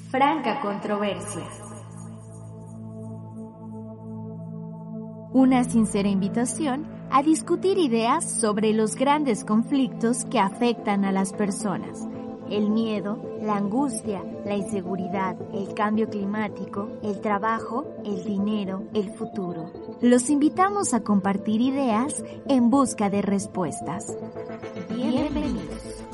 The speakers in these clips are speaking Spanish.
Franca Controversia. Una sincera invitación a discutir ideas sobre los grandes conflictos que afectan a las personas. El miedo, la angustia, la inseguridad, el cambio climático, el trabajo, el dinero, el futuro. Los invitamos a compartir ideas en busca de respuestas. Bienvenidos.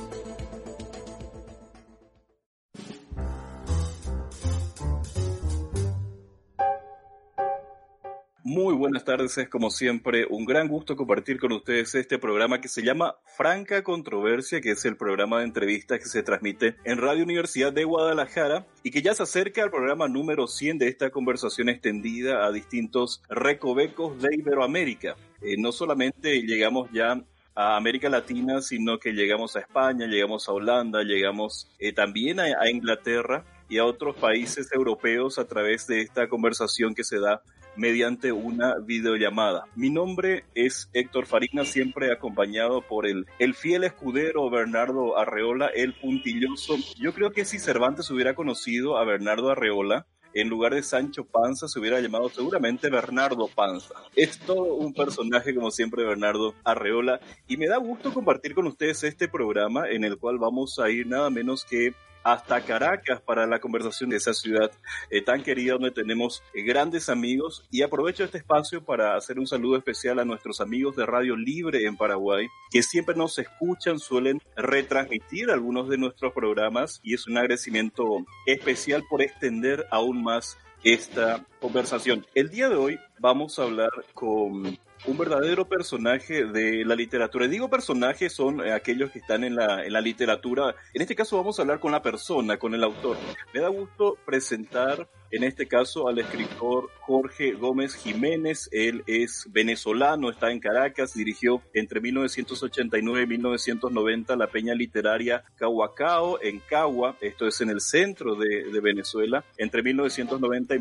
Muy buenas tardes, es como siempre un gran gusto compartir con ustedes este programa que se llama Franca Controversia, que es el programa de entrevistas que se transmite en Radio Universidad de Guadalajara y que ya se acerca al programa número 100 de esta conversación extendida a distintos recovecos de Iberoamérica. No solamente llegamos ya a América Latina, sino que llegamos a España, llegamos a Holanda, llegamos también a Inglaterra y a otros países europeos a través de esta conversación que se da mediante una videollamada. Mi nombre es Héctor Farina, siempre acompañado por el fiel escudero Bernardo Arreola, el puntilloso. Yo creo que si Cervantes hubiera conocido a Bernardo Arreola, en lugar de Sancho Panza, se hubiera llamado seguramente Bernardo Panza. Es todo un personaje, como siempre, Bernardo Arreola. Y me da gusto compartir con ustedes este programa en el cual vamos a ir nada menos que hasta Caracas para la conversación de esa ciudad tan querida donde tenemos grandes amigos. Y aprovecho este espacio para hacer un saludo especial a nuestros amigos de Radio Libre en Paraguay, que siempre nos escuchan, suelen retransmitir algunos de nuestros programas y es un agradecimiento especial por extender aún más esta conversación. El día de hoy vamos a hablar con un verdadero personaje de la literatura. Digo personajes, son aquellos que están en la literatura. En este caso vamos a hablar con la persona, con el autor. Me da gusto presentar en este caso al escritor Jorge Gómez Jiménez. Él es venezolano, está en Caracas, dirigió entre 1989 y 1990 la peña literaria Cahuacao en Cagua, esto es en el centro de Venezuela. Entre 1990 y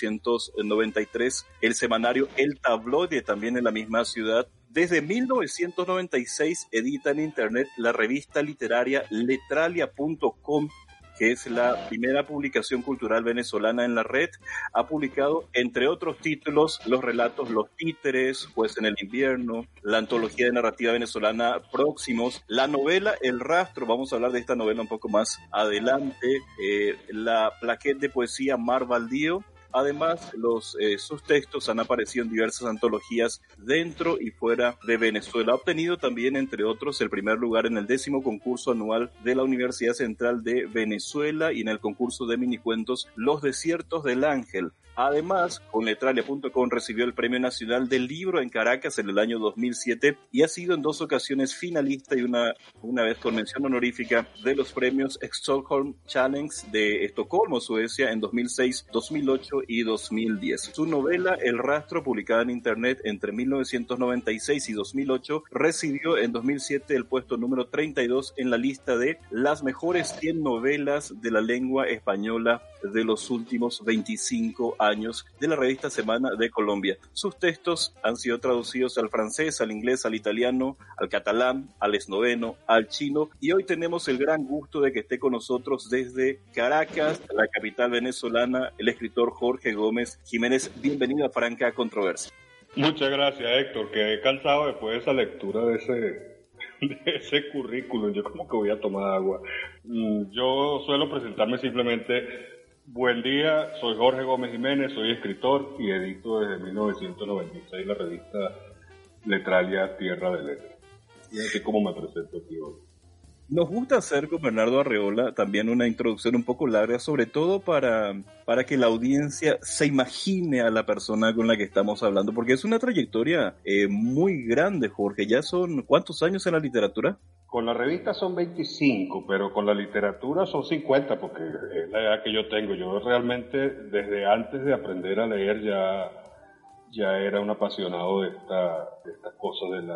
1993 el semanario El Tabloide, también en la misma ciudad. Desde 1996 edita en internet la revista literaria Letralia.com, que es la primera publicación cultural venezolana en la red. Ha publicado, entre otros títulos, los relatos Los Títeres, Juez en el Invierno, la antología de narrativa venezolana Próximos, la novela El Rastro, vamos a hablar de esta novela un poco más adelante, la plaquette de poesía Mar Baldío. Además, sus textos han aparecido en diversas antologías dentro y fuera de Venezuela. Ha obtenido también, entre otros, el primer lugar en el 10º concurso anual de la Universidad Central de Venezuela y en el concurso de minicuentos Los Desiertos del Ángel. Además, con Letralia.com recibió el Premio Nacional del Libro en Caracas en el año 2007 y ha sido en 2 ocasiones finalista y una vez con mención honorífica de los premios Stockholm Challenge de Estocolmo, Suecia, en 2006, 2008 y 2010. Su novela El Rastro, publicada en internet entre 1996 y 2008, recibió en 2007 el puesto número 32 en la lista de las mejores 100 novelas de la lengua española de los últimos 25 años de la revista Semana de Colombia. Sus textos han sido traducidos al francés, al inglés, al italiano, al catalán, al esloveno, al chino, y hoy tenemos el gran gusto de que esté con nosotros desde Caracas, la capital venezolana, el escritor Jorge Gómez Jiménez. Bienvenido a Franca Controversia. Muchas gracias, Héctor. Quedé cansado después de esa lectura de ese currículum. Yo como que voy a tomar agua. Yo suelo presentarme simplemente: buen día, soy Jorge Gómez Jiménez, soy escritor y edito desde 1996 la revista Letralia Tierra de Letras. Y así como me presento aquí hoy. Nos gusta hacer con Bernardo Arreola también una introducción un poco larga, sobre todo para que la audiencia se imagine a la persona con la que estamos hablando, porque es una trayectoria muy grande, Jorge. ¿Ya son cuántos años en la literatura? Con la revista son 25, pero con la literatura son 50, porque es la edad que yo tengo. Yo realmente, desde antes de aprender a leer, ya era un apasionado de estas cosas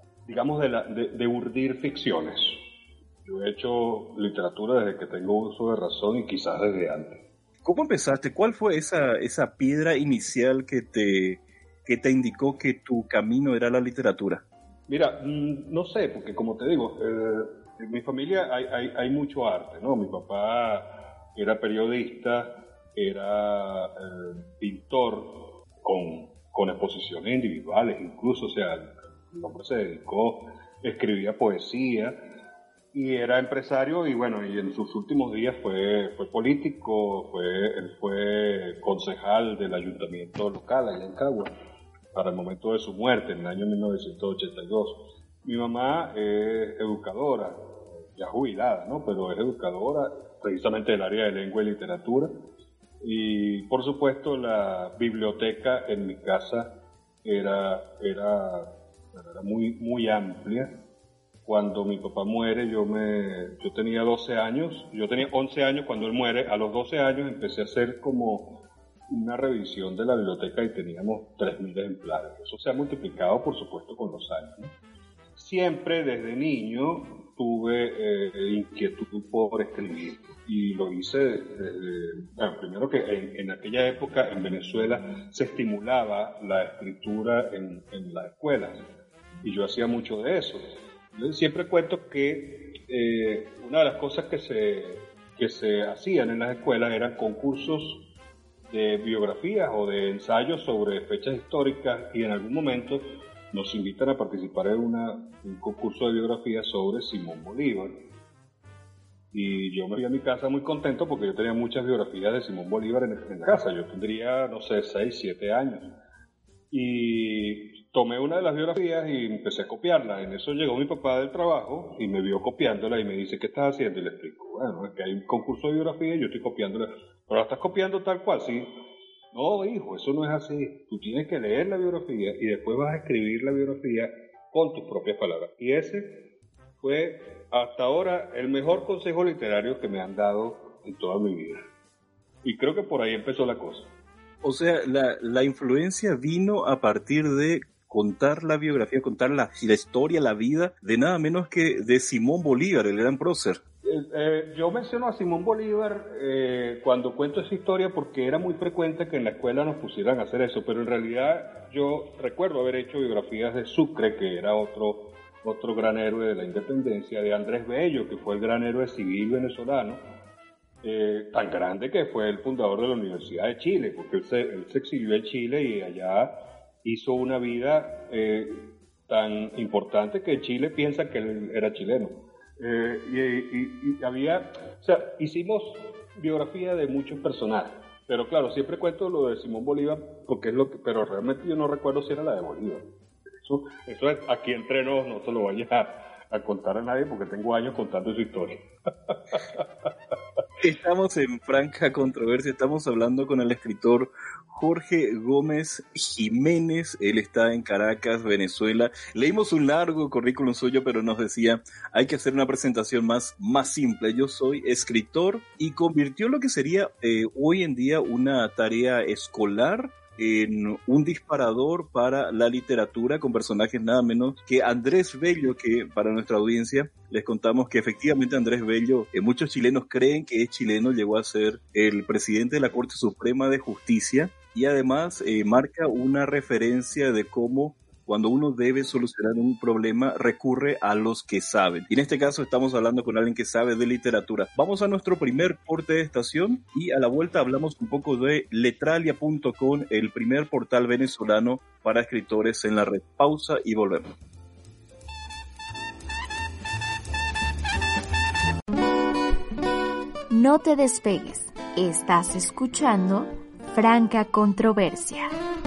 de urdir ficciones. Yo he hecho literatura desde que tengo uso de razón y quizás desde antes. ¿Cómo empezaste? ¿Cuál fue esa piedra inicial que te indicó que tu camino era la literatura? Mira, no sé, porque como te digo, en mi familia hay mucho arte, ¿no? Mi papá era periodista, era pintor con exposiciones individuales incluso, o sea, el hombre se dedicó, escribía poesía y era empresario y bueno, y en sus últimos días fue político, él fue concejal del ayuntamiento local allá en Cagua para el momento de su muerte en el año 1982. Mi mamá es educadora, ya jubilada, ¿no? Pero es educadora precisamente del área de lengua y literatura. Y por supuesto la biblioteca en mi casa era muy, muy amplia. Cuando mi papá muere yo tenía 12 años, yo tenía 11 años cuando él muere. A los 12 años empecé a hacer como una revisión de la biblioteca y teníamos 3.000 ejemplares. Eso se ha multiplicado por supuesto con los años, ¿no? Siempre desde niño tuve inquietud por escribir y lo hice bueno, primero que en aquella época en Venezuela se estimulaba la escritura en las escuelas y yo hacía mucho de eso. Yo siempre cuento que una de las cosas que se hacían en las escuelas eran concursos de biografías o de ensayos sobre fechas históricas y en algún momento nos invitan a participar en un concurso de biografía sobre Simón Bolívar. Y yo me fui a mi casa muy contento porque yo tenía muchas biografías de Simón Bolívar en la casa. Yo tendría, no sé, 6, 7 años. Y tomé una de las biografías y empecé a copiarla. En eso llegó mi papá del trabajo y me vio copiándola y me dice, ¿qué estás haciendo? Y le explico, bueno, es que hay un concurso de biografía y yo estoy copiándola. ¿Pero la estás copiando tal cual? Sí. No, hijo, eso no es así. Tú tienes que leer la biografía y después vas a escribir la biografía con tus propias palabras. Y ese fue, hasta ahora, el mejor consejo literario que me han dado en toda mi vida. Y creo que por ahí empezó la cosa. O sea, la influencia vino a partir de contar la biografía, contar la historia, la vida, de nada menos que de Simón Bolívar, el gran prócer. Yo menciono a Simón Bolívar cuando cuento esa historia porque era muy frecuente que en la escuela nos pusieran a hacer eso, pero en realidad yo recuerdo haber hecho biografías de Sucre, que era otro gran héroe de la independencia, de Andrés Bello, que fue el gran héroe civil venezolano, tan grande que ffue el fundador de la Universidad de Chile, porque él se exilió en Chile y allá hizo una vida tan importante que Chile piensa que él era chileno. Y había, o sea, hicimos biografía de muchos personajes, pero claro, siempre cuento lo de Simón Bolívar porque es lo que, pero realmente yo no recuerdo si era la de Bolívar. Eso es aquí entre nos, no se lo vayas a contar a nadie porque tengo años contando esa historia. Estamos en franca controversia, estamos hablando con el escritor Jorge Gómez Jiménez. Él está en Caracas, Venezuela. Leímos un largo currículum suyo, pero nos decía, hay que hacer una presentación más simple. Yo soy escritor y convirtió lo que sería hoy en día una tarea escolar en un disparador para la literatura con personajes nada menos que Andrés Bello, que para nuestra audiencia les contamos que efectivamente Andrés Bello, muchos chilenos creen que es chileno, llegó a ser el presidente de la Corte Suprema de Justicia y además marca una referencia de cómo cuando uno debe solucionar un problema recurre a los que saben. Y en este caso estamos hablando con alguien que sabe de literatura. Vamos a nuestro primer corte de estación y a la vuelta hablamos un poco de Letralia.com, el primer portal venezolano para escritores en la red. Pausa y volvemos. No te despegues. Estás escuchando Franca Controversia.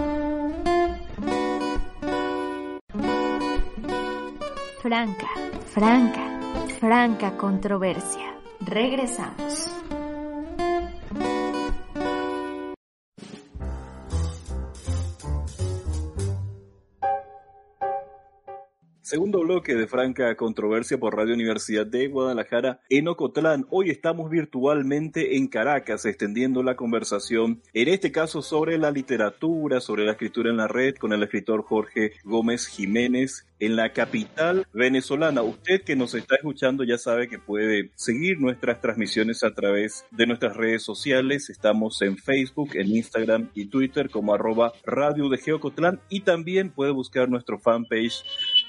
Franca Controversia. Regresamos. Segundo bloque de Franca Controversia por Radio Universidad de Guadalajara en Ocotlán. Hoy estamos virtualmente en Caracas, extendiendo la conversación, en este caso sobre la literatura, sobre la escritura en la red, con el escritor Jorge Gómez Jiménez, en la capital venezolana. Usted que nos está escuchando ya sabe que puede seguir nuestras transmisiones a través de nuestras redes sociales. Estamos en Facebook, en Instagram y Twitter como @Radio de Ocotlán, y también puede buscar nuestro fanpage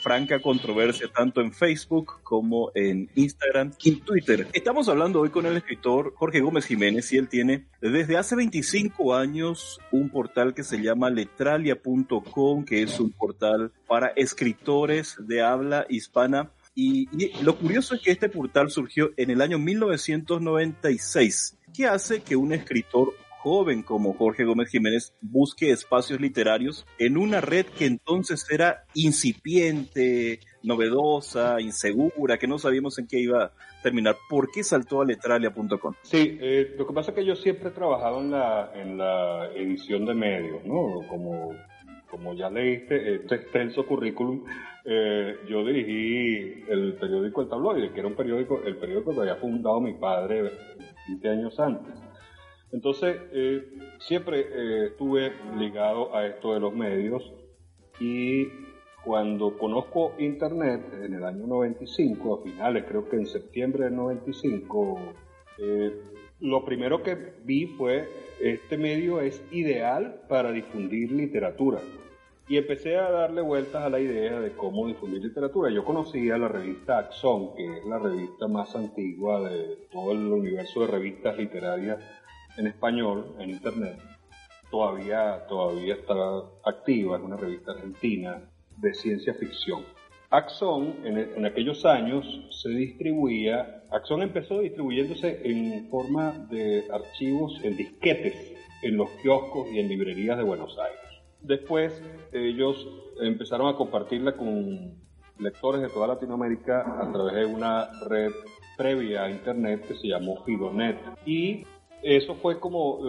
Franca Controversia, tanto en Facebook como en Instagram y Twitter. Estamos hablando hoy con el escritor Jorge Gómez Jiménez y él tiene desde hace 25 años un portal que se llama letralia.com, que es un portal para escritores de habla hispana. Y lo curioso es que este portal surgió en el año 1996. ¿Qué hace que un escritor joven como Jorge Gómez Jiménez busque espacios literarios en una red que entonces era incipiente, novedosa, insegura, que no sabíamos en qué iba a terminar? ¿Por qué saltó a letralia.com? Sí, lo que pasa es que yo siempre he trabajado en la edición de medios, ¿no? Como ya leíste este extenso currículum, yo dirigí el periódico El Tabloide, que era el periódico que había fundado mi padre 20 años antes. Entonces, siempre estuve ligado a esto de los medios, y cuando conozco Internet en el año 95, a finales, creo que en septiembre del 95, lo primero que vi fue: este medio es ideal para difundir literatura. Y empecé a darle vueltas a la idea de cómo difundir literatura. Yo conocía la revista Axón, que es la revista más antigua de todo el universo de revistas literarias en español, en Internet. Todavía está activa, es una revista argentina de ciencia ficción. Axón, en aquellos años, Axón empezó distribuyéndose en forma de archivos en disquetes en los kioscos y en librerías de Buenos Aires. Después ellos empezaron a compartirla con lectores de toda Latinoamérica a través de una red previa a Internet que se llamó Fidonet. Y eso fue como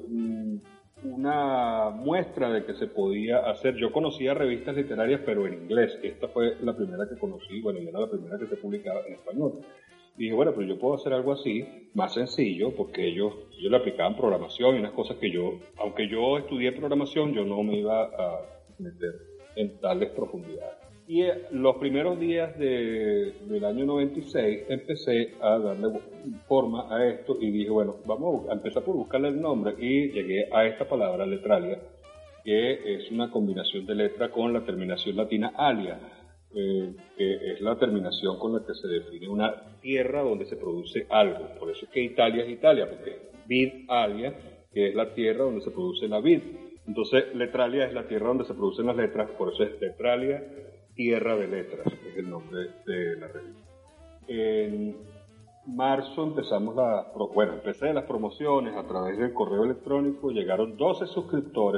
una muestra de que se podía hacer. Yo conocía revistas literarias, pero en inglés. Esta fue la primera que conocí, y era la primera que se publicaba en español. Y dije, bueno, pero yo puedo hacer algo así, más sencillo, porque ellos le aplicaban programación y unas cosas que aunque yo estudié programación, yo no me iba a meter en tales profundidades. Y los primeros días del año 96 empecé a darle forma a esto y dije, bueno, vamos a empezar por buscarle el nombre, y llegué a esta palabra, letralia, que es una combinación de letra con la terminación latina alia, que es la terminación con la que se define una tierra donde se produce algo. Por eso es que Italia es Italia, porque vid alia, que es la tierra donde se produce la vid. Entonces, letralia es la tierra donde se producen las letras, por eso es letralia, tierra de letras, que es el nombre de la revista. En marzo empecé las promociones a través del correo electrónico. Llegaron 12 suscriptores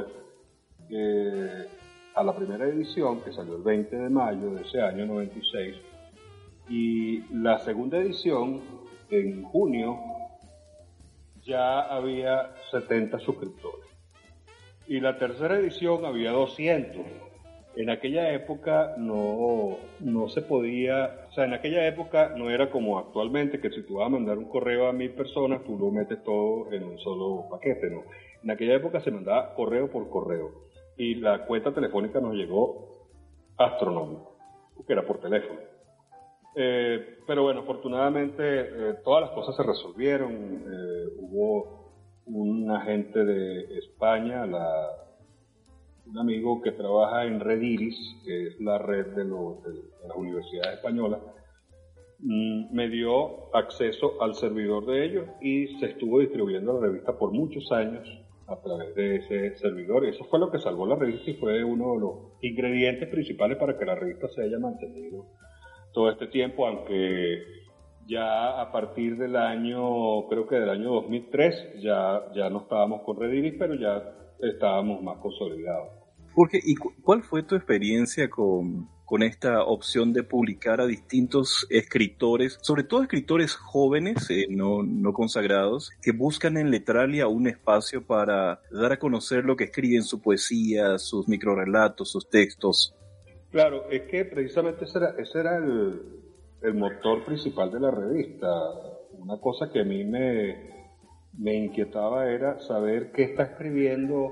a la primera edición, que salió el 20 de mayo de ese año 96, y la segunda edición, en junio, ya había 70 suscriptores, y la tercera edición había 200. En aquella época no se podía, en aquella época no era como actualmente, que si tú vas a mandar un correo a 1000 personas, tú lo metes todo en un solo paquete, ¿no? En aquella época se mandaba correo por correo. Y la cuenta telefónica nos llegó astronómica, que era por teléfono. Pero bueno, afortunadamente todas las cosas se resolvieron. Hubo un agente de España, un amigo que trabaja en Red Iris, que es la red de las universidades españolas, me dio acceso al servidor de ellos y se estuvo distribuyendo la revista por muchos años a través de ese servidor, y eso fue lo que salvó la revista y fue uno de los ingredientes principales para que la revista se haya mantenido todo este tiempo, aunque ya a partir del año 2003 ya no estábamos con Red Iris, pero ya estábamos más consolidados. Jorge, ¿y cuál fue tu experiencia con esta opción de publicar a distintos escritores, sobre todo escritores jóvenes, no consagrados, que buscan en Letralia un espacio para dar a conocer lo que escriben, su poesía, sus microrelatos, sus textos? Claro, es que precisamente ese era el motor principal de la revista. Una cosa que a mí me inquietaba era saber qué está escribiendo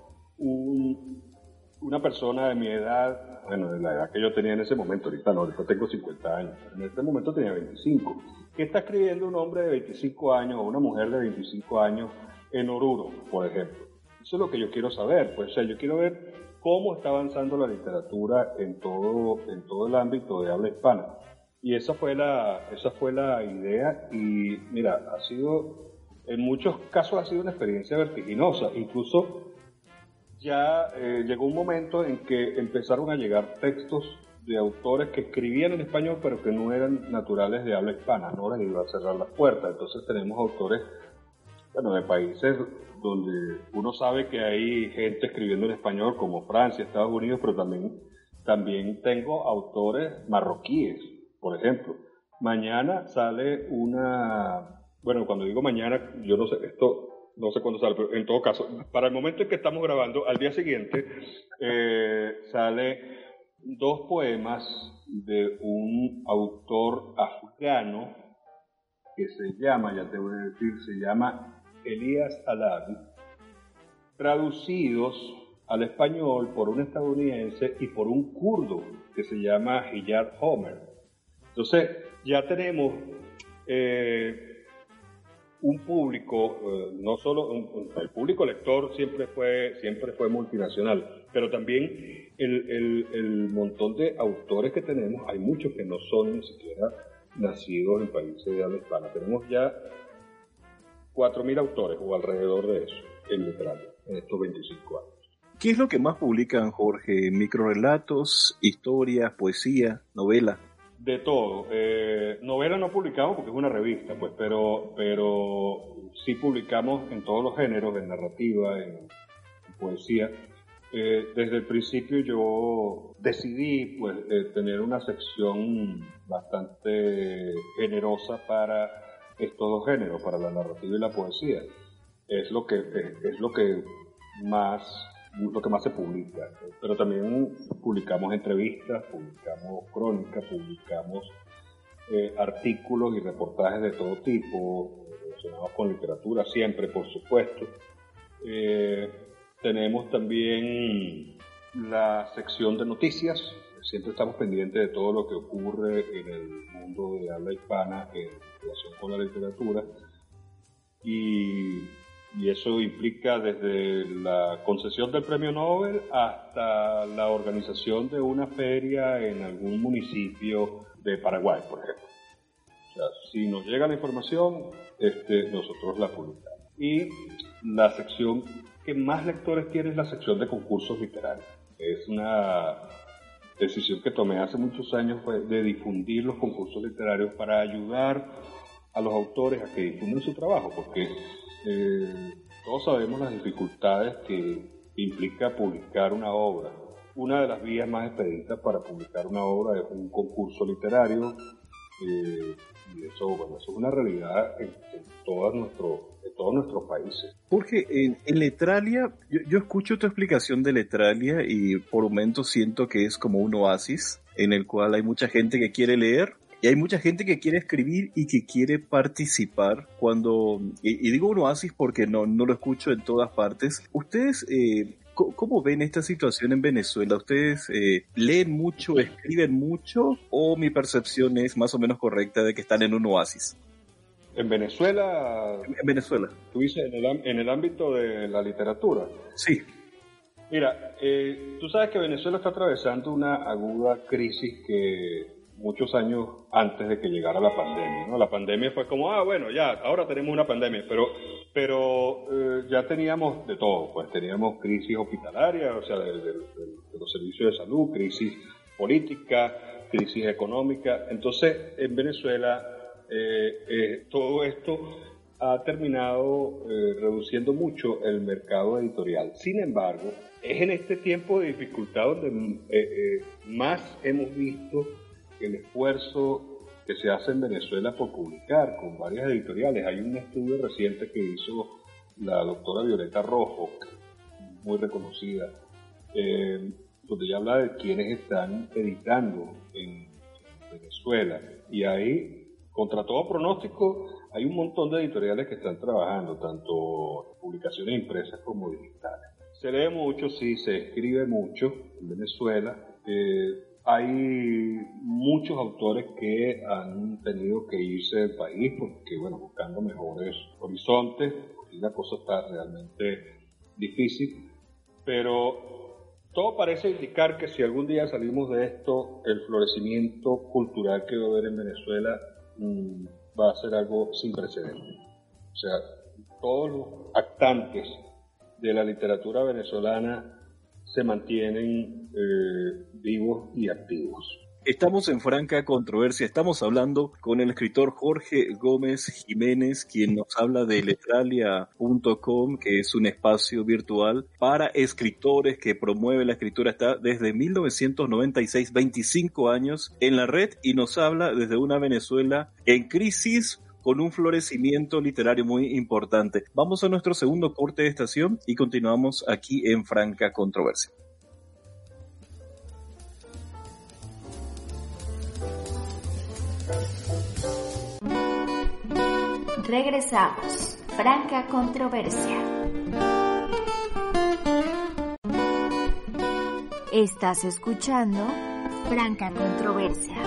una persona de mi edad, de la edad que yo tenía en ese momento. Ahorita no, ahorita tengo 50 años, en ese momento tenía 25. ¿Qué está escribiendo un hombre de 25 años o una mujer de 25 años en Oruro, por ejemplo? Eso es lo que yo quiero saber. Pues, yo quiero ver cómo está avanzando la literatura en todo el ámbito de habla hispana. Y esa fue la idea, y mira, en muchos casos ha sido una experiencia vertiginosa. Incluso ya llegó un momento en que empezaron a llegar textos de autores que escribían en español pero que no eran naturales de habla hispana, no les iba a cerrar las puertas. Entonces tenemos autores, bueno, de países donde uno sabe que hay gente escribiendo en español, como Francia, Estados Unidos, pero también tengo autores marroquíes, por ejemplo. Mañana sale bueno, cuando digo mañana, yo no sé, esto no sé cuándo sale, pero en todo caso, para el momento en que estamos grabando, al día siguiente, sale 2 poemas de un autor afgano que se llama, ya te voy a decir, se llama Elías Alavi, traducidos al español por un estadounidense y por un kurdo que se llama Hiyad Homer. Entonces, ya tenemos un público, no solo el público lector siempre fue multinacional, pero también el montón de autores que tenemos, hay muchos que no son ni siquiera nacidos en países de habla hispana. Tenemos ya 4.000 autores o alrededor de eso en literatura en estos 25 años. ¿Qué es lo que más publican, Jorge? ¿Microrelatos, historias, poesía, novela? De todo. Novela no publicamos porque es una revista, pues, pero sí publicamos en todos los géneros, en narrativa, en poesía. Desde el principio yo decidí, pues, tener una sección bastante generosa para estos dos géneros, para la narrativa y la poesía. Es lo que más se publica, pero también publicamos entrevistas, publicamos crónicas, publicamos artículos y reportajes de todo tipo relacionados con literatura, siempre, por supuesto. Tenemos también la sección de noticias, siempre estamos pendientes de todo lo que ocurre en el mundo de habla hispana en relación con la literatura, y eso implica desde la concesión del premio Nobel hasta la organización de una feria en algún municipio de Paraguay, por ejemplo. O sea, si nos llega la información, nosotros la publicamos. Y la sección que más lectores tiene es la sección de concursos literarios. Es una decisión que tomé hace muchos años, de difundir los concursos literarios para ayudar a los autores a que difundan su trabajo, porque todos sabemos las dificultades que implica publicar una obra. Una de las vías más expeditas para publicar una obra es un concurso literario, y eso es una realidad en todos nuestros países. Jorge, en Letralia, yo escucho tu explicación de Letralia y por momentos siento que es como un oasis en el cual hay mucha gente que quiere leer, y hay mucha gente que quiere escribir y que quiere participar. Y digo un oasis porque no lo escucho en todas partes. ¿Ustedes cómo ven esta situación en Venezuela? ¿Ustedes leen mucho, escriben mucho, o mi percepción es más o menos correcta de que están en un oasis? ¿En Venezuela? En Venezuela. ¿Tú dices en el ámbito de la literatura? Sí. Mira, tú sabes que Venezuela está atravesando una aguda crisis que muchos años antes de que llegara la pandemia, ¿no? La pandemia fue como, bueno, ya, ahora tenemos una pandemia, pero ya teníamos de todo, pues teníamos crisis hospitalaria, o sea, de los servicios de salud, crisis política, crisis económica. Entonces, en Venezuela, todo esto ha terminado reduciendo mucho el mercado editorial. Sin embargo, es en este tiempo de dificultad donde más hemos visto el esfuerzo que se hace en Venezuela por publicar con varias editoriales. Hay un estudio reciente que hizo la doctora Violeta Rojo, muy reconocida, donde ella habla de quienes están editando en Venezuela, y ahí, contra todo pronóstico, hay un montón de editoriales que están trabajando, tanto publicaciones impresas como digitales. Se lee mucho, sí, se escribe mucho en Venezuela. Hay muchos autores que han tenido que irse del país porque, bueno, buscando mejores horizontes, porque la cosa está realmente difícil, pero todo parece indicar que si algún día salimos de esto, el florecimiento cultural que va a haber en Venezuela va a ser algo sin precedentes. O sea, todos los actantes de la literatura venezolana se mantienen vivos y activos. Estamos en franca controversia, estamos hablando con el escritor Jorge Gómez Jiménez, quien nos habla de letralia.com, que es un espacio virtual para escritores que promueve la escritura. Está desde 1996, 25 años en la red, y nos habla desde una Venezuela en crisis, con un florecimiento literario muy importante. Vamos a nuestro segundo corte de estación y continuamos aquí en franca controversia. Regresamos. Franca controversia. Estás escuchando Franca controversia.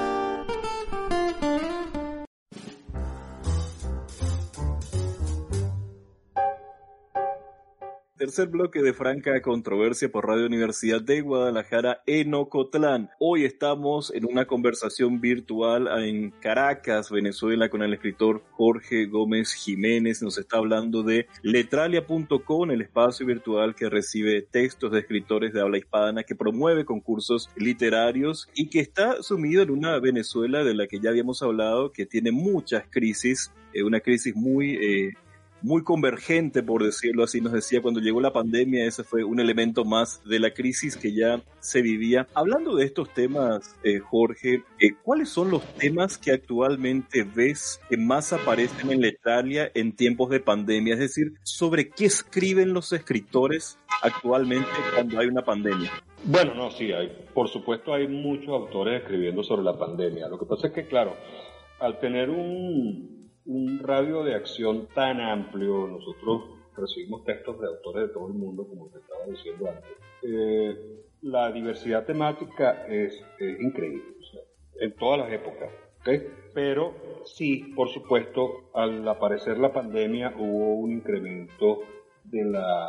Tercer bloque de franca controversia por Radio Universidad de Guadalajara en Ocotlán. Hoy estamos en una conversación virtual en Caracas, Venezuela, con el escritor Jorge Gómez Jiménez. Nos está hablando de letralia.com, el espacio virtual que recibe textos de escritores de habla hispana, que promueve concursos literarios y que está sumido en una Venezuela de la que ya habíamos hablado, que tiene muchas crisis, una crisis muy convergente, por decirlo así. Nos decía, cuando llegó la pandemia, ese fue un elemento más de la crisis que ya se vivía. Hablando de estos temas, Jorge, ¿cuáles son los temas que actualmente ves que más aparecen en Letralia en tiempos de pandemia? Es decir, ¿sobre qué escriben los escritores actualmente cuando hay una pandemia? Bueno, no, sí, por supuesto hay muchos autores escribiendo sobre la pandemia. Lo que pasa es que, claro, al tener un radio de acción tan amplio, nosotros recibimos textos de autores de todo el mundo, como te estaba diciendo antes. La diversidad temática es increíble, o sea, en todas las épocas, ¿okay? Pero sí, por supuesto, al aparecer la pandemia hubo un incremento de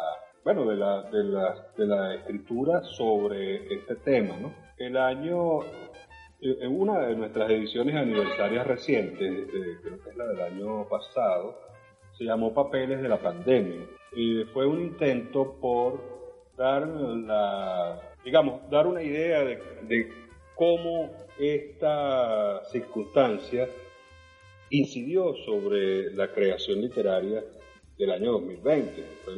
la escritura sobre este tema, ¿no? En una de nuestras ediciones aniversarias recientes, creo que es la del año pasado, se llamó Papeles de la Pandemia. Y fue un intento por dar una idea de cómo esta circunstancia incidió sobre la creación literaria del año 2020. Fue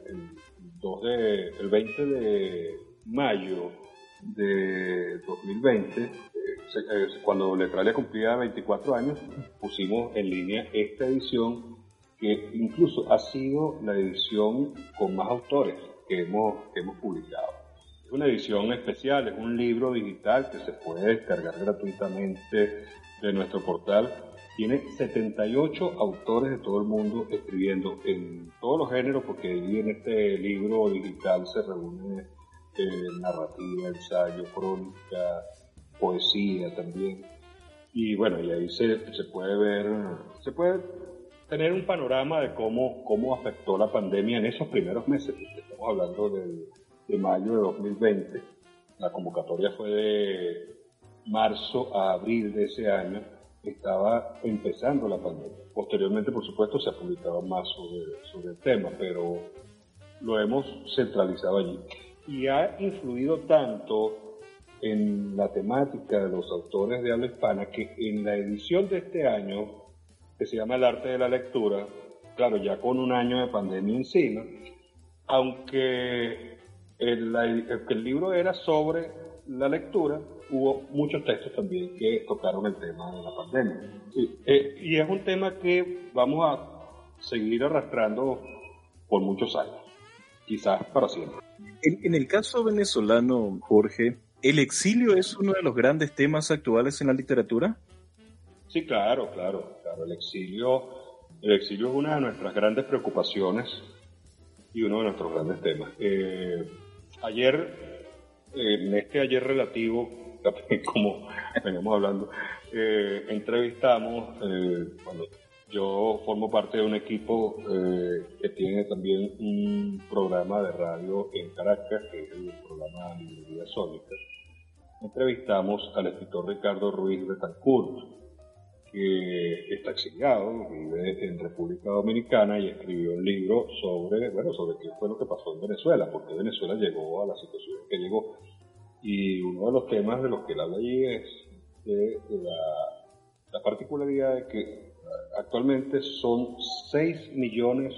el 20 de mayo de 2020, cuando Letralia cumplía 24 años, pusimos en línea esta edición, que incluso ha sido la edición con más autores que hemos publicado. Es una edición especial, es un libro digital que se puede descargar gratuitamente de nuestro portal. Tiene 78 autores de todo el mundo escribiendo en todos los géneros, porque ahí en este libro digital se reúne narrativa, ensayo, crónica, poesía también. Y bueno, y ahí se puede tener un panorama de cómo afectó la pandemia en esos primeros meses. Estamos hablando de mayo de 2020. La convocatoria fue de marzo a abril de ese año. Estaba empezando la pandemia. Posteriormente, por supuesto, se ha publicado más sobre el tema, pero lo hemos centralizado allí. Y ha influido tanto en la temática de los autores de habla hispana que en la edición de este año, que se llama El arte de la lectura, claro, ya con un año de pandemia encima, aunque el libro era sobre la lectura, hubo muchos textos también que tocaron el tema de la pandemia. Y es un tema que vamos a seguir arrastrando por muchos años, quizás para siempre. En el caso venezolano, Jorge, ¿el exilio es uno de los grandes temas actuales en la literatura? Sí, claro. El exilio es una de nuestras grandes preocupaciones y uno de nuestros grandes temas. Ayer, en este ayer relativo, como veníamos hablando, entrevistamos, cuando Yo formo parte de un equipo que tiene también un programa de radio en Caracas, que es el programa Librería Sónica. Entrevistamos al escritor Ricardo Ruiz Betancourt, que está exiliado, vive en República Dominicana y escribió un libro sobre qué fue lo que pasó en Venezuela, porque Venezuela llegó a la situación que llegó. Y uno de los temas de los que él habla allí es de la particularidad de que actualmente son 6,5 millones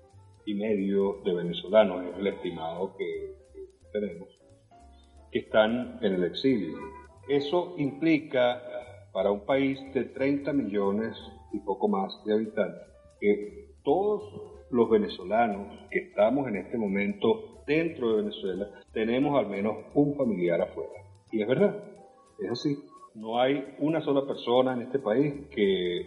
de venezolanos, es el estimado que tenemos, que están en el exilio. Eso implica, para un país de 30 millones y poco más de habitantes, que todos los venezolanos que estamos en este momento dentro de Venezuela tenemos al menos un familiar afuera. Y es verdad, es así. No hay una sola persona en este país que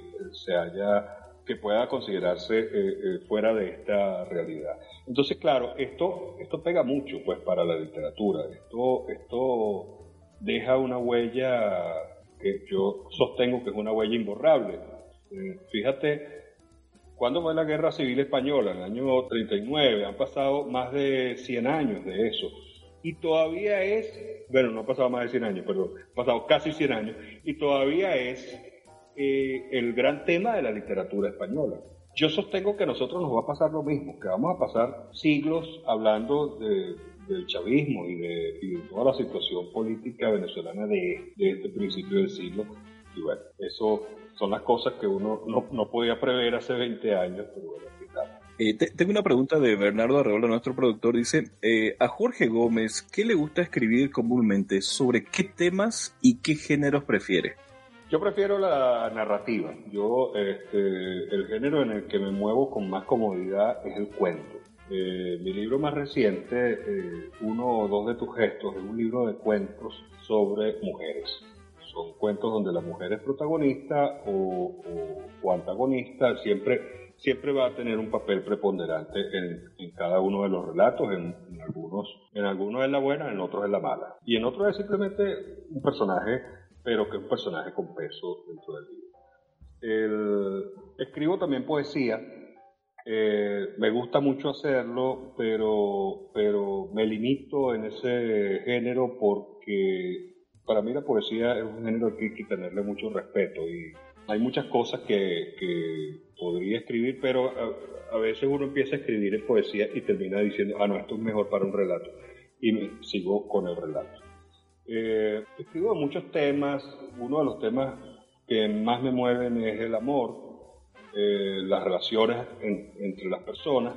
pueda considerarse fuera de esta realidad. Entonces, claro, esto pega mucho pues para la literatura. Esto deja una huella que yo sostengo que es una huella imborrable. Fíjate, ¿cuándo fue la Guerra Civil Española? En el año 39, han pasado más de 100 años de eso. Y todavía no ha pasado más de 100 años, perdón, ha pasado casi 100 años, y todavía es el gran tema de la literatura española. Yo sostengo que a nosotros nos va a pasar lo mismo, que vamos a pasar siglos hablando del chavismo y de toda la situación política venezolana de este principio del siglo. Y bueno, eso son las cosas que uno no podía prever hace 20 años, pero bueno, aquí estamos. Tengo una pregunta de Bernardo Arreola, nuestro productor. Dice, a Jorge Gómez, ¿qué le gusta escribir comúnmente? ¿Sobre qué temas y qué géneros prefiere? Yo prefiero la narrativa. El género en el que me muevo con más comodidad es el cuento. Mi libro más reciente, Uno o dos de tus gestos, es un libro de cuentos sobre mujeres. Son cuentos donde la mujer es protagonista o antagonista, siempre va a tener un papel preponderante en cada uno de los relatos. En algunos es la buena, en otros es la mala. Y en otros es simplemente un personaje, pero que es un personaje con peso dentro del libro. Escribo también poesía. Me gusta mucho hacerlo, pero me limito en ese género porque para mí la poesía es un género que hay que tenerle mucho respeto y hay muchas cosas que podría escribir, pero a veces uno empieza a escribir en poesía y termina diciendo, no, esto es mejor para un relato, y me sigo con el relato. Escribo muchos temas. Uno de los temas que más me mueven es el amor, las relaciones entre las personas,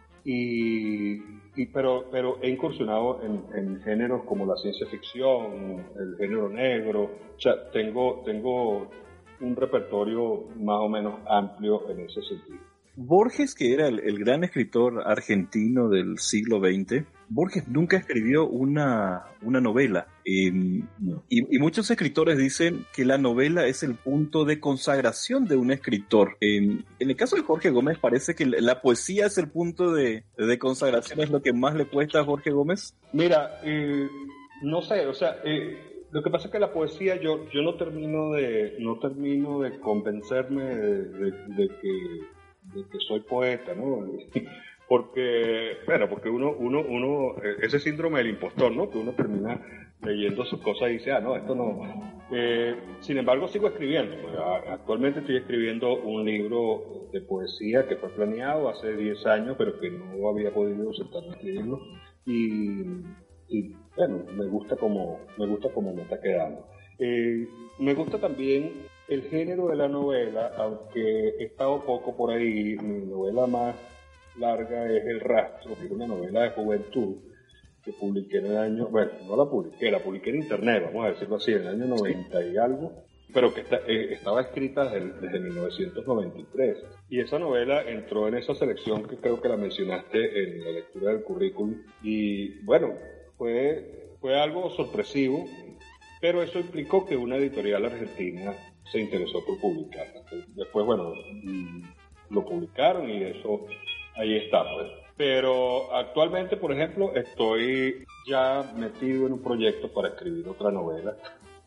pero he incursionado en géneros como la ciencia ficción, el género negro. O sea, tengo un repertorio más o menos amplio en ese sentido. Borges, que era el gran escritor argentino del siglo XX, Borges nunca escribió una novela. No. Y muchos escritores dicen que la novela es el punto de consagración de un escritor. En el caso de Jorge Gómez, parece que la poesía es el punto de consagración, es lo que más le cuesta a Jorge Gómez. Mira, no sé, o sea, lo que pasa es que la poesía, yo no termino de convencerme de que soy poeta, ¿no? Porque uno ese síndrome del impostor, ¿no? Que uno termina leyendo sus cosas y dice, no, esto no. Sin embargo, sigo escribiendo. Actualmente estoy escribiendo un libro de poesía que fue planeado hace 10 años, pero que no había podido sentarme a escribirlo. Y bueno, me gusta como me está quedando. Me gusta también el género de la novela, aunque he estado poco por ahí. Mi novela más larga es El Rastro, que es una novela de juventud que publiqué en el año, no la publiqué en internet, vamos a decirlo así, en el año 90 y algo, pero que estaba escrita desde 1993. Y esa novela entró en esa selección que creo que la mencionaste en la lectura del currículum. Y bueno, fue algo sorpresivo, pero eso implicó que una editorial argentina se interesó por publicarla. Después, lo publicaron y eso ahí está, pues. Pero actualmente, por ejemplo, estoy ya metido en un proyecto para escribir otra novela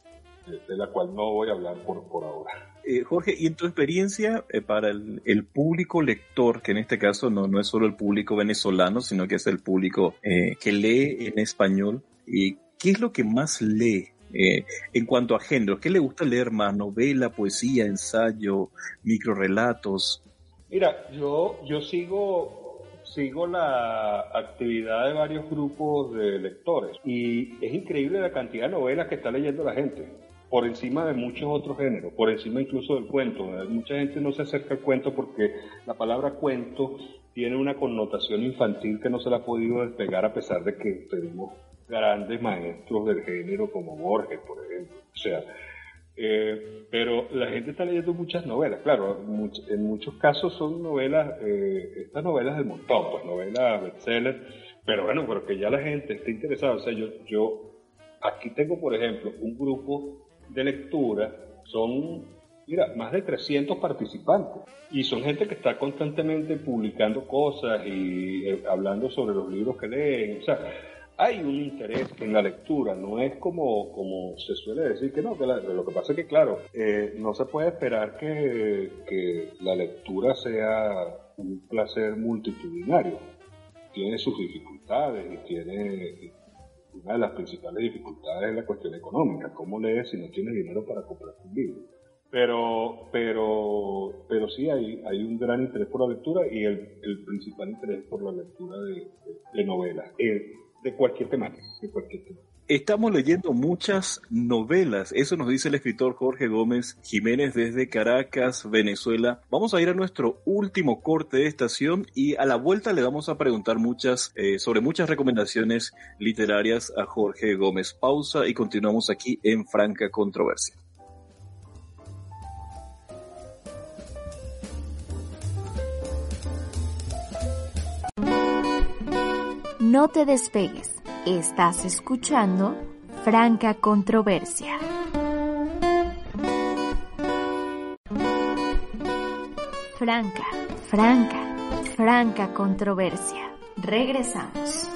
de la cual no voy a hablar por ahora. Jorge, y en tu experiencia para el público lector, que en este caso no es solo el público venezolano, sino que es el público que lee en español, ¿qué es lo que más lee en cuanto a género? ¿Qué le gusta leer más? ¿Novela, poesía, ensayo, microrrelatos? Mira, yo sigo la actividad de varios grupos de lectores y es increíble la cantidad de novelas que está leyendo la gente, por encima de muchos otros géneros, por encima incluso del cuento. Mucha gente no se acerca al cuento porque la palabra cuento tiene una connotación infantil que no se la ha podido despegar, a pesar de que tenemos grandes maestros del género como Borges, por ejemplo. O sea, pero la gente está leyendo muchas novelas, claro, en muchos casos son novelas, estas novelas del montón, pues novelas bestsellers, pero bueno, pero que ya la gente esté interesada. O sea, yo aquí tengo, por ejemplo, un grupo de lectura, mira, más de 300 participantes, y son gente que está constantemente publicando cosas y hablando sobre los libros que leen. O sea, hay un interés en la lectura, no es como se suele decir que no, lo que pasa es que, claro, no se puede esperar que la lectura sea un placer multitudinario. Tiene sus dificultades y tiene... Una de las principales dificultades es la cuestión económica. ¿Cómo lees si no tienes dinero para comprar un libro? Pero sí hay un gran interés por la lectura, y el principal interés por la lectura de novelas, de cualquier temática, Estamos leyendo muchas novelas, eso nos dice el escritor Jorge Gómez Jiménez desde Caracas, Venezuela. Vamos a ir a nuestro último corte de estación y a la vuelta le vamos a preguntar sobre muchas recomendaciones literarias a Jorge Gómez. Pausa y continuamos aquí en Franca Controversia. No te despegues. Estás escuchando Franca Controversia. Franca Controversia. Regresamos.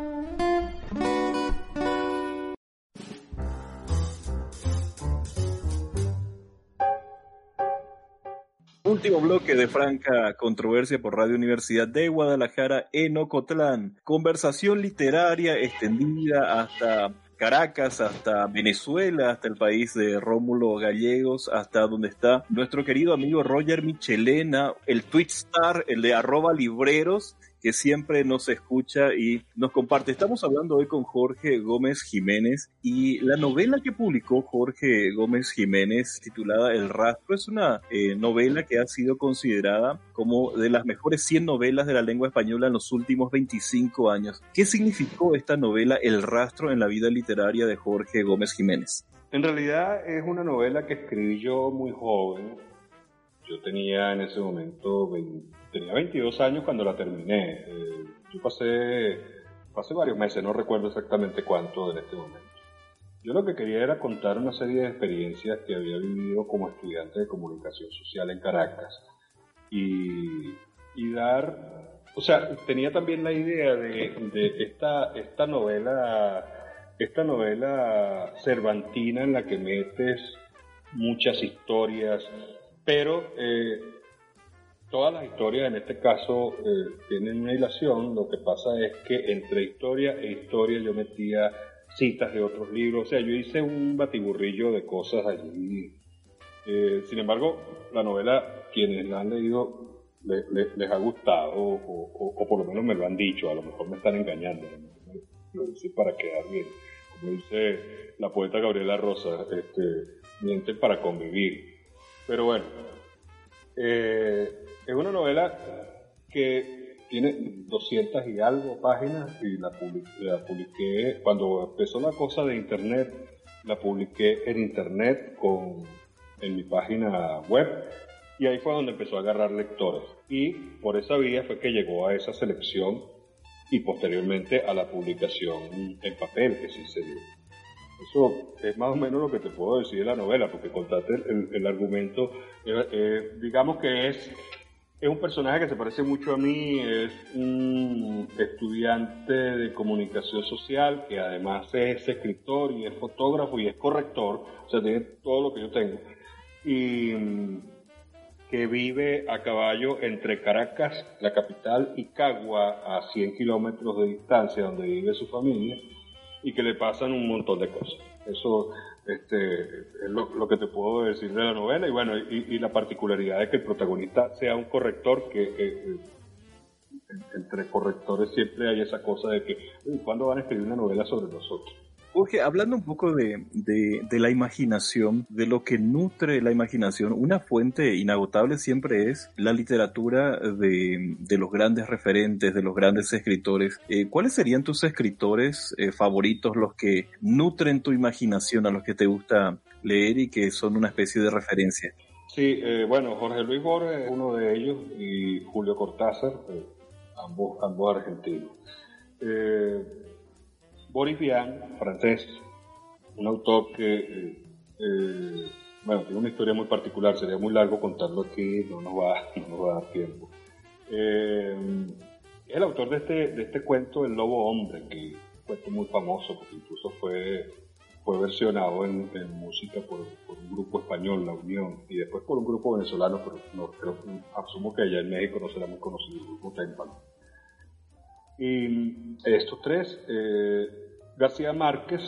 Último bloque de Franca Controversia por Radio Universidad de Guadalajara en Ocotlán. Conversación literaria extendida hasta Caracas, hasta Venezuela, hasta el país de Rómulo Gallegos, hasta donde está nuestro querido amigo Roger Michelena, el Twitstar, el de @libreros, que siempre nos escucha y nos comparte. Estamos hablando hoy con Jorge Gómez Jiménez, y la novela que publicó Jorge Gómez Jiménez, titulada El Rastro, es una novela que ha sido considerada como de las mejores 100 novelas de la lengua española en los últimos 25 años. ¿Qué significó esta novela, El Rastro, en la vida literaria de Jorge Gómez Jiménez? En realidad es una novela que escribí yo muy joven. Yo tenía en ese momento tenía 22 años cuando la terminé. Yo pasé varios meses, no recuerdo exactamente cuánto en este momento. Yo lo que quería era contar una serie de experiencias que había vivido como estudiante de comunicación social en Caracas y dar, o sea, tenía también la idea de esta novela cervantina en la que metes muchas historias, pero todas las historias en este caso tienen una hilación. Lo que pasa es que entre historia e historia yo metía citas de otros libros. O sea, yo hice un batiburrillo de cosas allí. Sin embargo, la novela, quienes la han leído, les ha gustado, o por lo menos me lo han dicho. A lo mejor me están engañando, lo dice para quedar bien. Como dice la poeta Gabriela Rosa, mienten para convivir. Pero bueno, es una novela que tiene 200 y algo páginas, y la publiqué cuando empezó la cosa de internet. La publiqué en internet en mi página web, y ahí fue donde empezó a agarrar lectores, y por esa vía fue que llegó a esa selección y posteriormente a la publicación en papel, que sí se dio. Eso es más o menos lo que te puedo decir de la novela, porque contaste el argumento, digamos que es Es un personaje que se parece mucho a mí, es un estudiante de comunicación social que además es escritor y es fotógrafo y es corrector, o sea, tiene todo lo que yo tengo, y que vive a caballo entre Caracas, la capital, y Cagua, a 100 kilómetros de distancia, donde vive su familia, y que le pasan un montón de cosas. Eso es lo que te puedo decir de la novela, y bueno, y la particularidad de que el protagonista sea un corrector, que entre correctores siempre hay esa cosa de que, ¿cuándo van a escribir una novela sobre nosotros? Jorge, hablando un poco de la imaginación, de lo que nutre la imaginación, una fuente inagotable siempre es la literatura de los grandes referentes, de los grandes escritores. ¿Cuáles serían tus escritores favoritos, los que nutren tu imaginación, a los que te gusta leer y que son una especie de referencia? Sí, bueno, Jorge Luis Borges es uno de ellos, y Julio Cortázar, ambos argentinos. Boris Vian, francés, un autor que, bueno, tiene una historia muy particular, sería muy largo contarlo aquí, no nos va a dar tiempo. Es el autor de este cuento, El Lobo Hombre, que es un cuento muy famoso, porque incluso fue versionado en música por un grupo español, La Unión, y después por un grupo venezolano, pero no, asumo que allá en México no será muy conocido, el grupo Témpano. Y estos tres, García Márquez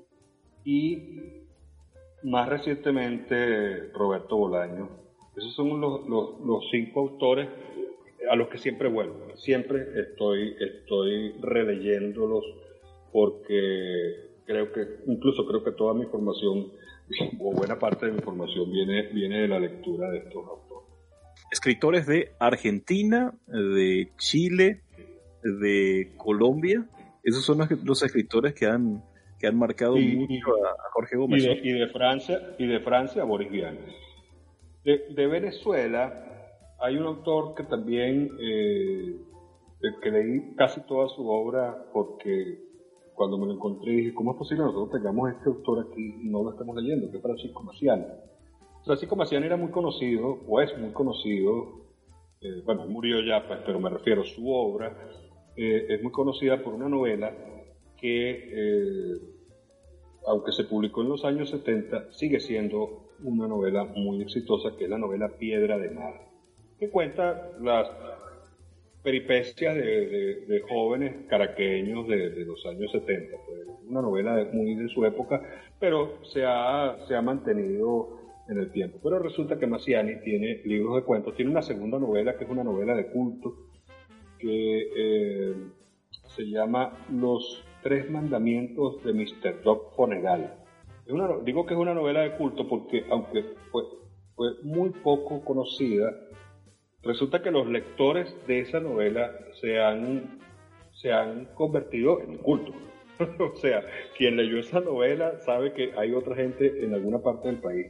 y más recientemente Roberto Bolaño. Esos son los 5 autores a los que siempre vuelvo. Siempre estoy releyéndolos, porque creo que toda mi información, o buena parte de mi información, viene de la lectura de estos autores. Escritores de Argentina, de Chile, de Colombia. Esos son los escritores que han marcado mucho a Jorge Gómez. Y de Francia, Boris Vian. De Venezuela hay un autor que también que leí casi toda su obra, porque cuando me lo encontré dije, ¿cómo es posible que nosotros tengamos este autor aquí y no lo estamos leyendo? Que es Francisco Maciani. Francisco Maciani era muy conocido, o es muy conocido, bueno, murió ya, pues, pero me refiero a su obra. Es muy conocida por una novela que, aunque se publicó en los años 70, sigue siendo una novela muy exitosa, que es la novela Piedra de Mar, que cuenta las peripecias de jóvenes caraqueños de los años 70. Pues, una novela muy de su época, pero se ha mantenido en el tiempo. Pero resulta que Maciani tiene libros de cuentos, tiene una segunda novela que es una novela de culto, que se llama Los 3 mandamientos de Mr. Doc Fonegal. Digo que es una novela de culto porque, aunque fue muy poco conocida, resulta que los lectores de esa novela se han convertido en culto. O sea, quien leyó esa novela sabe que hay otra gente en alguna parte del país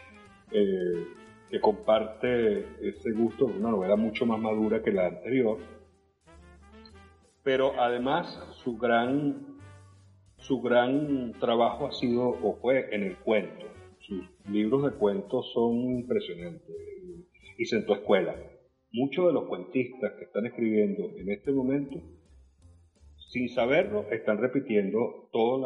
que comparte ese gusto. Es una novela mucho más madura que la anterior, pero además su gran trabajo ha sido, o fue, en el cuento. Sus libros de cuentos son impresionantes, y sentó escuela. Muchos de los cuentistas que están escribiendo en este momento, sin saberlo, están repitiendo todos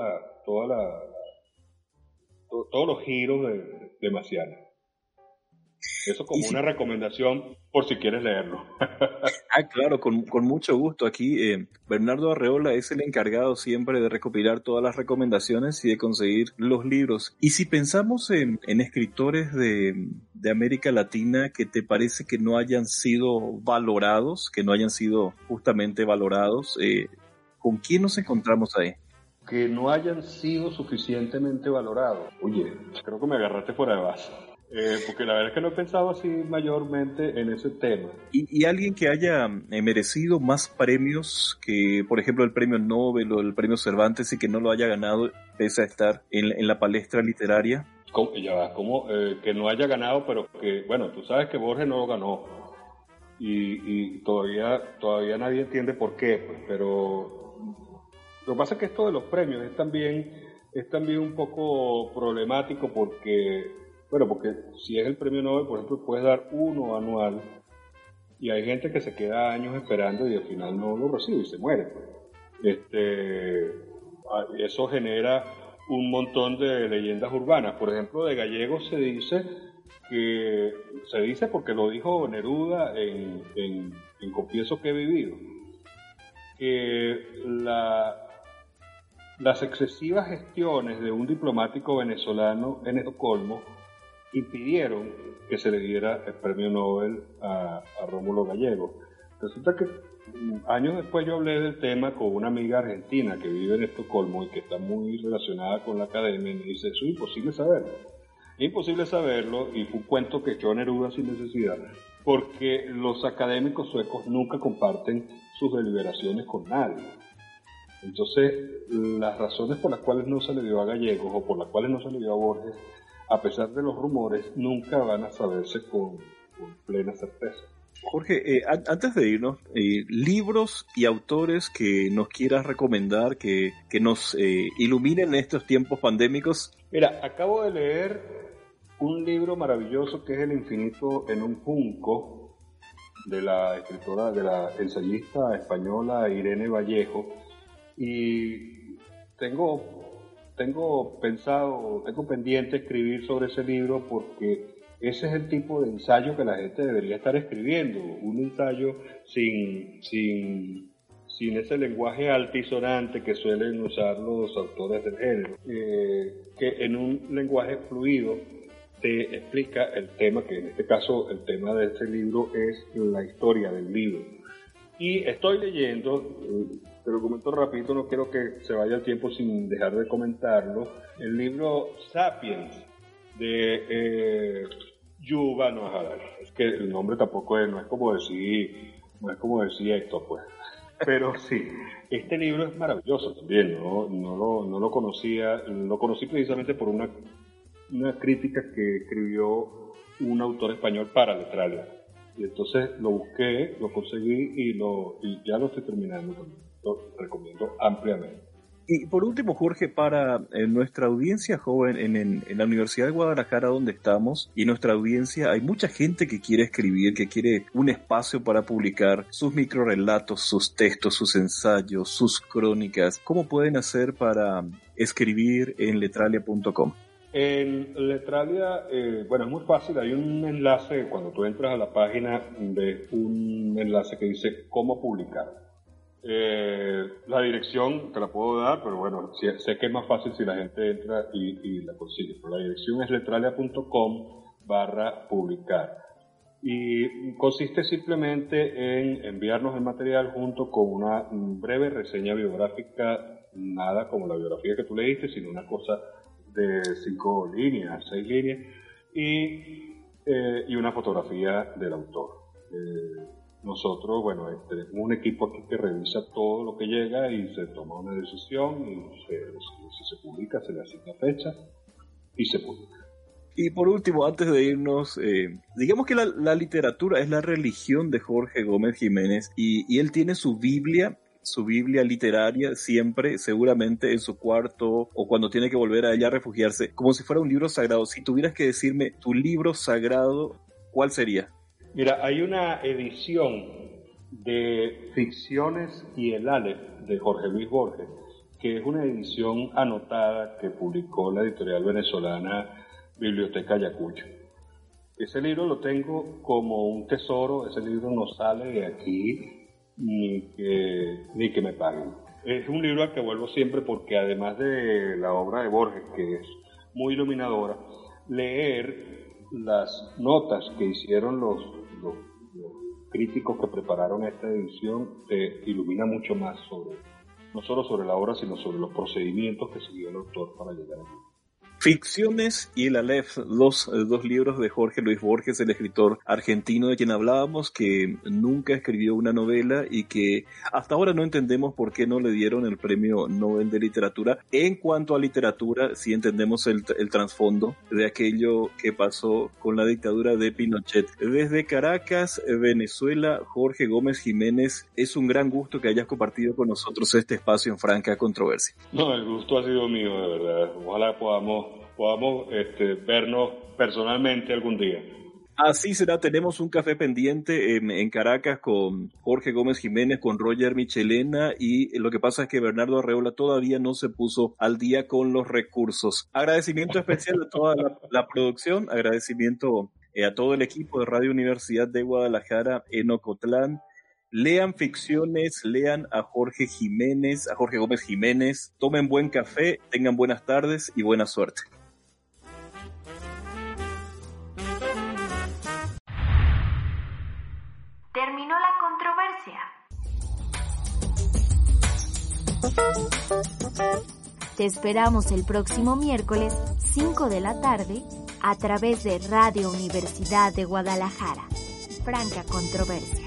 los giros de Maciani. Eso como una recomendación por si quieres leerlo. Claro, con mucho gusto. Aquí Bernardo Arreola es el encargado siempre de recopilar todas las recomendaciones y de conseguir los libros. Y si pensamos en escritores de América Latina que te parece que no hayan sido valorados, que no hayan sido justamente valorados, ¿con quién nos encontramos ahí? Que no hayan sido suficientemente valorados. Oye, creo que me agarraste fuera de base. Porque la verdad es que no he pensado así mayormente en ese tema. ¿Y alguien que haya merecido más premios que, por ejemplo, el premio Nobel o el premio Cervantes, y que no lo haya ganado pese a estar en la palestra literaria? ¿Cómo? Que no haya ganado, pero que, bueno, tú sabes que Borges no lo ganó. Y todavía nadie entiende por qué, pues, pero lo que pasa es que esto de los premios es también un poco problemático, porque si es el premio Nobel, por ejemplo, puedes dar uno anual, y hay gente que se queda años esperando y al final no lo recibe y se muere. Eso genera un montón de leyendas urbanas. Por ejemplo, de Gallegos se dice porque lo dijo Neruda en Confieso que he vivido, que las excesivas gestiones de un diplomático venezolano en Estocolmo impidieron que se le diera el premio Nobel a Rómulo Gallegos. Resulta que años después yo hablé del tema con una amiga argentina que vive en Estocolmo y que está muy relacionada con la academia, y me dice, eso es imposible saberlo. Es imposible saberlo, y fue un cuento que echó Neruda sin necesidad, porque los académicos suecos nunca comparten sus deliberaciones con nadie. Entonces, las razones por las cuales no se le dio a Gallegos o por las cuales no se le dio a Borges, a pesar de los rumores, nunca van a saberse con plena certeza. Jorge, antes de irnos, libros y autores que nos quieras recomendar, que nos iluminen en estos tiempos pandémicos. Mira, acabo de leer un libro maravilloso que es El infinito en un junco, de la escritora, de la ensayista española Irene Vallejo, y tengo pendiente escribir sobre ese libro porque ese es el tipo de ensayo que la gente debería estar escribiendo, un ensayo sin ese lenguaje altisonante que suelen usar los autores del género, que en un lenguaje fluido te explica el tema, que en este caso el tema de este libro es la historia del libro. Y estoy leyendo, te lo comento rapidito, no quiero que se vaya el tiempo sin dejar de comentarlo, el libro Sapiens de Yuval Noah Harari. Es que el nombre tampoco no es como decir Héctor, pues. Pero sí, este libro es maravilloso también, no lo conocía, lo conocí precisamente por una crítica que escribió un autor español para Letralia. Y entonces lo busqué, lo conseguí y ya lo estoy terminando. Lo recomiendo ampliamente. Y por último, Jorge, para nuestra audiencia joven en la Universidad de Guadalajara donde estamos, y en nuestra audiencia hay mucha gente que quiere escribir, que quiere un espacio para publicar sus microrelatos, sus textos, sus ensayos, sus crónicas. ¿Cómo pueden hacer para escribir en letralia.com? En Letralia, es muy fácil, hay un enlace, cuando tú entras a la página, ves un enlace que dice cómo publicar. La dirección te la puedo dar, pero bueno, sé que es más fácil si la gente entra y la consigue. Pero la dirección es letralia.com/publicar. Y consiste simplemente en enviarnos el material junto con una breve reseña biográfica, nada como la biografía que tú leíste, sino una cosa de 5 líneas, 6 líneas, y una fotografía del autor. Nosotros, tenemos un equipo aquí que revisa todo lo que llega y se toma una decisión, y si se publica, se le asigna fecha y se publica. Y por último, antes de irnos, digamos que la literatura es la religión de Jorge Gómez Jiménez, y él tiene su Biblia literaria siempre, seguramente en su cuarto, o cuando tiene que volver a ella a refugiarse, como si fuera un libro sagrado. Si tuvieras que decirme tu libro sagrado, ¿cuál sería? Mira, hay una edición de Ficciones y el Aleph de Jorge Luis Borges, que es una edición anotada que publicó la editorial venezolana Biblioteca Ayacucho. Ese libro lo tengo como un tesoro, ese libro no sale de aquí ni que me paguen. Es un libro al que vuelvo siempre porque además de la obra de Borges, que es muy iluminadora, leer las notas que hicieron los críticos que prepararon esta edición te ilumina mucho más no solo sobre la obra, sino sobre los procedimientos que siguió el autor para llegar allí. Ficciones y el Aleph, los dos libros de Jorge Luis Borges, el escritor argentino de quien hablábamos, que nunca escribió una novela y que hasta ahora no entendemos por qué no le dieron el premio Nobel de Literatura. En cuanto a literatura, sí entendemos el trasfondo de aquello que pasó con la dictadura de Pinochet. Desde Caracas, Venezuela, Jorge Gómez Jiménez, es un gran gusto que hayas compartido con nosotros este espacio en Franca Controversia. No, el gusto ha sido mío, de verdad. Ojalá podamos vernos personalmente algún día. Así será, tenemos un café pendiente en Caracas con Jorge Gómez Jiménez, con Roger Michelena, y lo que pasa es que Bernardo Arreola todavía no se puso al día con los recursos. Agradecimiento especial a toda la producción, agradecimiento a todo el equipo de Radio Universidad de Guadalajara en Ocotlán. Lean ficciones, lean a Jorge Jiménez, a Jorge Gómez Jiménez, tomen buen café, tengan buenas tardes y buena suerte. Terminó la controversia. Te esperamos el próximo miércoles, 5 de la tarde, a través de Radio Universidad de Guadalajara. Franca Controversia.